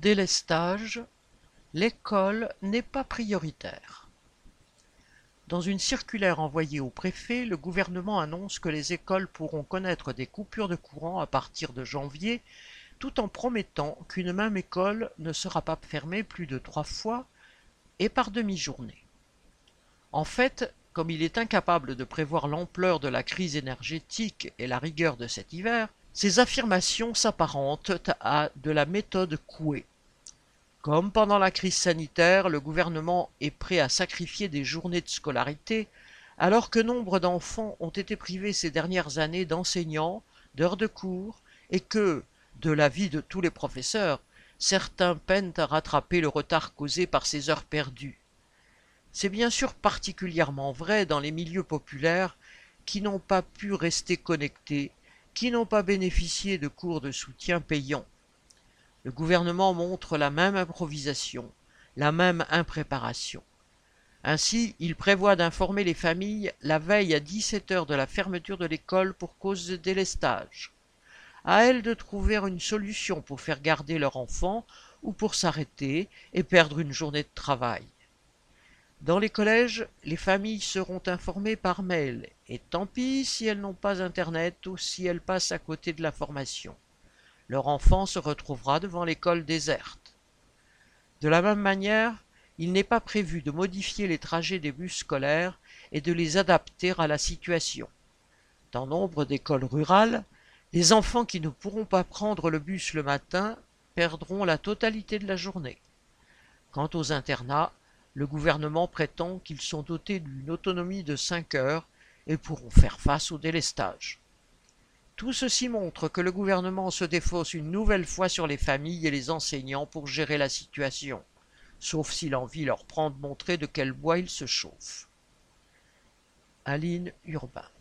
Délestage, l'école n'est pas prioritaire. Dans une circulaire envoyée au préfet, le gouvernement annonce que les écoles pourront connaître des coupures de courant à partir de janvier, tout en promettant qu'une même école ne sera pas fermée plus de 3 fois et par demi-journée. En fait, comme il est incapable de prévoir l'ampleur de la crise énergétique et la rigueur de cet hiver, ces affirmations s'apparentent à de la méthode Coué. Comme pendant la crise sanitaire, le gouvernement est prêt à sacrifier des journées de scolarité, alors que nombre d'enfants ont été privés ces dernières années d'enseignants, d'heures de cours, et que, de l'avis de tous les professeurs, certains peinent à rattraper le retard causé par ces heures perdues. C'est bien sûr particulièrement vrai dans les milieux populaires qui n'ont pas pu rester connectés, qui n'ont pas bénéficié de cours de soutien payants. Le gouvernement montre la même improvisation, la même impréparation. Ainsi, il prévoit d'informer les familles la veille à 17 heures de la fermeture de l'école pour cause de délestage. À elles de trouver une solution pour faire garder leur enfant ou pour s'arrêter et perdre une journée de travail. Dans les collèges, les familles seront informées par mail, et tant pis si elles n'ont pas Internet ou si elles passent à côté de la formation. Leur enfant se retrouvera devant l'école déserte. De la même manière, il n'est pas prévu de modifier les trajets des bus scolaires et de les adapter à la situation. Dans nombre d'écoles rurales, les enfants qui ne pourront pas prendre le bus le matin perdront la totalité de la journée. Quant aux internats, le gouvernement prétend qu'ils sont dotés d'une autonomie de 5 heures et pourront faire face au délestage. Tout ceci montre que le gouvernement se défausse une nouvelle fois sur les familles et les enseignants pour gérer la situation, sauf si l'envie leur prend de montrer de quel bois ils se chauffent. Aline Urbain.